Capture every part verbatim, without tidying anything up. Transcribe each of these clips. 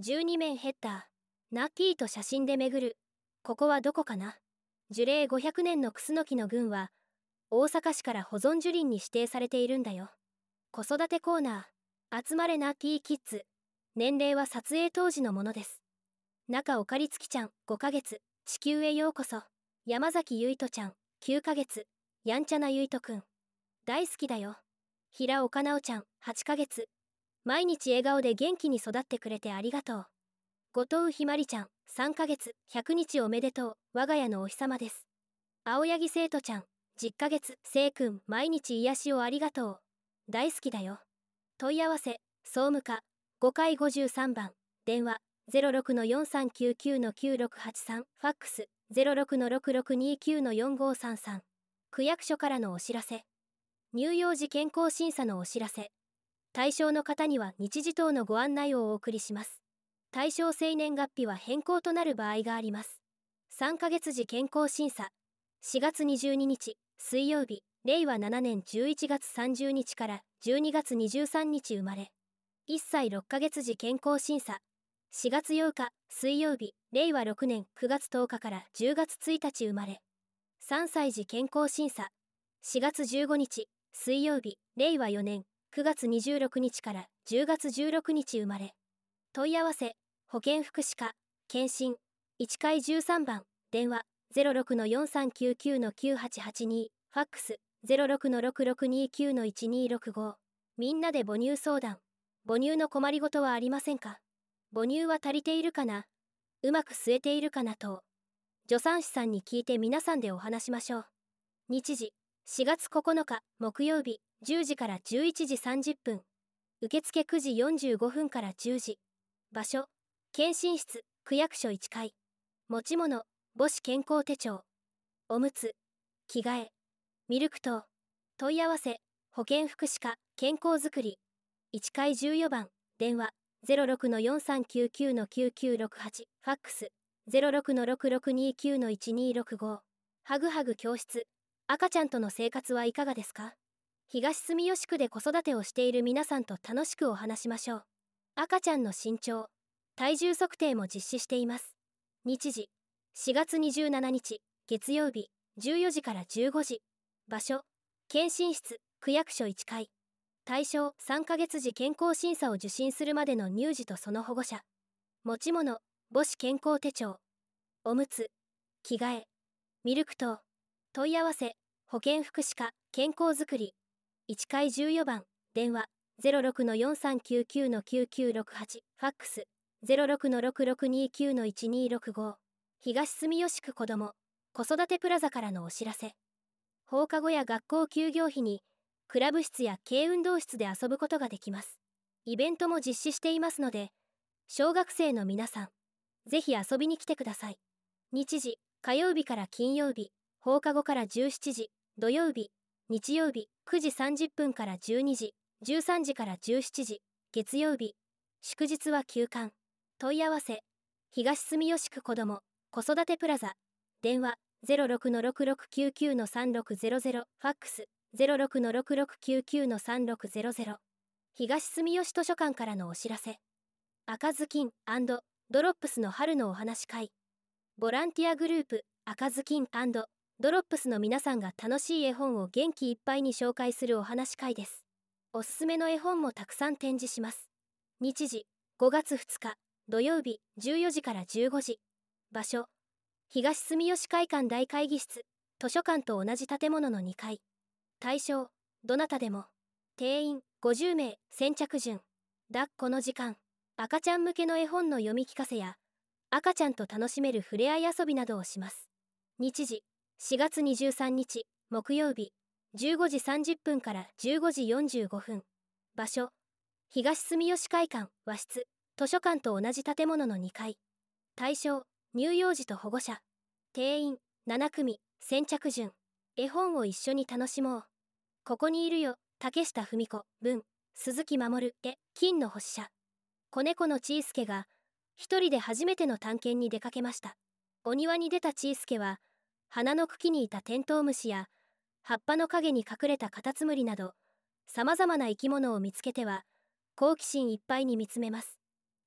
じゅうにめんヘッダー。ナッキーと写真で巡る。ここはどこかな。樹齢ごひゃくねんのクスノキの群は、大阪市から保存樹林に指定されているんだよ。子育てコーナー。集まれナッキーキッズ。年齢は撮影当時のものです。中岡りつきちゃん、ごかげつ。地球へようこそ。山崎ゆいとちゃん、きゅうかげつ。やんちゃなゆいとくん。大好きだよ。平岡直ちゃん、はちかげつ。毎日笑顔で元気に育ってくれてありがとう。後藤ひまりちゃん、さんかげつ。ひゃくにちおめでとう。我が家のお日様です。青柳生徒ちゃん、じゅっかげつ。せいくん、毎日癒しをありがとう。大好きだよ。問い合わせ、総務課、ごかいごじゅうさんばん。電話、ゼロろくのよんさんきゅうきゅうのきゅうろくはちさん。ファックス、ゼロろくのろくろくにきゅうのよんごさんさん。区役所からのお知らせ。乳幼児健康審査のお知らせ。対象の方には日時等のご案内をお送りします。対象生年月日は変更となる場合があります。さんかげつ時健康審査。しがつにじゅうににち、水曜日、れいわななねんじゅういちがつさんじゅうにちからじゅうにがつにじゅうさんにち生まれ。いっさいろっかげつ時健康審査。しがつようか、水曜日、れいわろくねんくがつとおかからじゅうがつついたち生まれ。さんさい時健康審査。しがつじゅうごにち、水曜日、れいわよねんくがつにじゅうろくにちからじゅうがつじゅうろくにち生まれ。問い合わせ、保健福祉課、検診、いちかいじゅうさんばん、電話、ゼロろくのよんさんきゅうきゅうのきゅうはちはちに、ファックス、ゼロろくのろくろくにきゅうのいちにろくご。みんなで母乳相談。母乳の困りごとはありませんか？母乳は足りているかな？うまく吸えているかなと。助産師さんに聞いて皆さんでお話しましょう。日時、しがつここのか、木曜日、じゅうじからじゅういちじさんじゅっぷん。受付くじよんじゅうごふんからじゅうじ。場所、検診室、区役所いっかい。持ち物、母子健康手帳。おむつ、着替え、ミルク等。問い合わせ、保健福祉課、健康づくり。いちかいじゅうよんばん、電話、ゼロろくのよんさんきゅうきゅうのきゅうきゅうろくはち。ファックス、ゼロろくのろくろくにきゅうのいちにろくご。はぐはぐ教室。赤ちゃんとの生活はいかがですか？東住吉区で子育てをしている皆さんと楽しくお話しましょう。赤ちゃんの身長、体重測定も実施しています。日時、しがつにじゅうしちにち、月曜日、じゅうよじからじゅうごじ。場所、検診室、区役所いっかい。対象、さんかげつ時健康審査を受診するまでの乳児とその保護者。持ち物、母子健康手帳。おむつ、着替え、ミルク等。問い合わせ、保健福祉課、健康づくり。いちかいじゅうよんばん、電話、ゼロろくのよんさんきゅうきゅうのきゅうきゅうろくはち。ファックス、ゼロろくのろくろくにきゅうのいちにろくご。東住吉区子ども、子育てプラザからのお知らせ。放課後や学校休業日に、クラブ室や軽運動室で遊ぶことができます。イベントも実施していますので、小学生の皆さん、ぜひ遊びに来てください。日時、火曜日から金曜日、放課後からじゅうしちじ、土曜日、日曜日、くじさんじゅっぷんからじゅうにじ、じゅうさんじからじゅうしちじ、月曜日、祝日は休館。問い合わせ、東住吉区子ども、子育てプラザ。電話、ゼロろくのろくろくきゅうきゅうのさんろくゼロゼロ。ファックス、ゼロろくのろくろくきゅうきゅうのさんろくゼロゼロ。東住吉図書館からのお知らせ。赤ずきん&ドロップスの春のお話会。ボランティアグループ、赤ずきん&ドロップスの皆さんが楽しい絵本を元気いっぱいに紹介するお話会です。おすすめの絵本もたくさん展示します。日時、ごがつふつか、土曜日、じゅうよじからじゅうごじ。場所、東住吉会館大会議室、図書館と同じ建物のにかい。対象、どなたでも。定員、ごじゅうめい、先着順。抱っこの時間、赤ちゃん向けの絵本の読み聞かせや、赤ちゃんと楽しめるふれあい遊びなどをします。日時、しがつにじゅうさんにち、木曜日、じゅうごじさんじゅっぷんからじゅうごじよんじゅうごふん。場所、東住吉会館和室、図書館と同じ建物のにかい。対象、乳幼児と保護者。定員、ななくみ、先着順。絵本を一緒に楽しもう。ここにいるよ、竹下文子、文、鈴木守、絵、金の星社。子猫のチースケが、一人で初めての探検に出かけました。お庭に出たチースケは、花の茎にいたテントウムシや、葉っぱの陰に隠れたカタツムリなど、様々な生き物を見つけては、好奇心いっぱいに見つめます。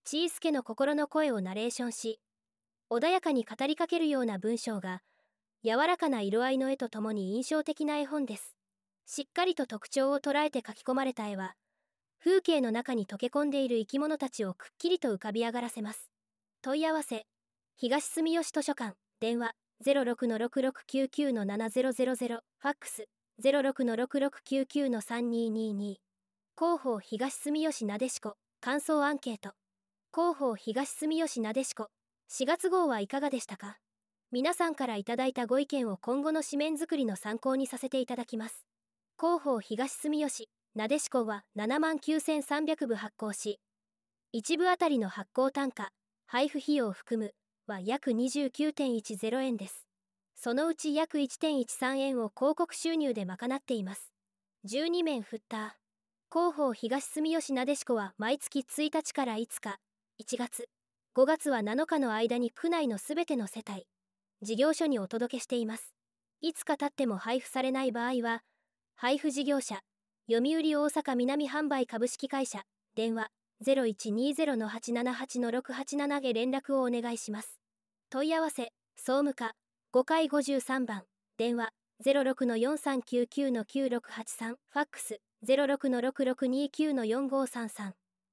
ちいすけの心の声をナレーションし、穏やかに語りかけるような文章が、柔らかな色合いの絵とともに印象的な絵本です。しっかりと特徴を捉えて描き込まれた絵は、風景の中に溶け込んでいる生き物たちをくっきりと浮かび上がらせます。問い合わせ、東住吉図書館、電話 ゼロろくのろくろくきゅうきゅうのななゼロゼロゼロ、ファックス ゼロろくのろくろくきゅうきゅうのさんにーにーにー。広報東住吉なでしこ、感想アンケート。広報東住吉なでしこ、しがつ号はいかがでしたか？皆さんからいただいたご意見を今後の紙面作りの参考にさせていただきます。広報東住吉なでしこはななまんきゅうせんさんびゃくぶ発行し、いち部あたりの発行単価、配布費用を含むは約 にじゅうきゅうてんいちゼロえんです。そのうち約 いってんいちさんえんを広告収入で賄っています。じゅうにめんフッター。広報東住吉なでしこは毎月ついたちからいつか、いちがつ、ごがつはなのかの間に区内のすべての世帯、事業所にお届けしています。いつか経っても配布されない場合は、配布事業者、読売大阪南販売株式会社、電話 ゼロいちにーゼロのはちななはちのろくはちなな へ連絡をお願いします。問い合わせ、総務課、ごかいごじゅうさんばん、電話 ゼロろくのよんさんきゅうきゅうのきゅうろくはちさん、ファックス ゼロろくのろくろくにーきゅうのよんごーさんさん。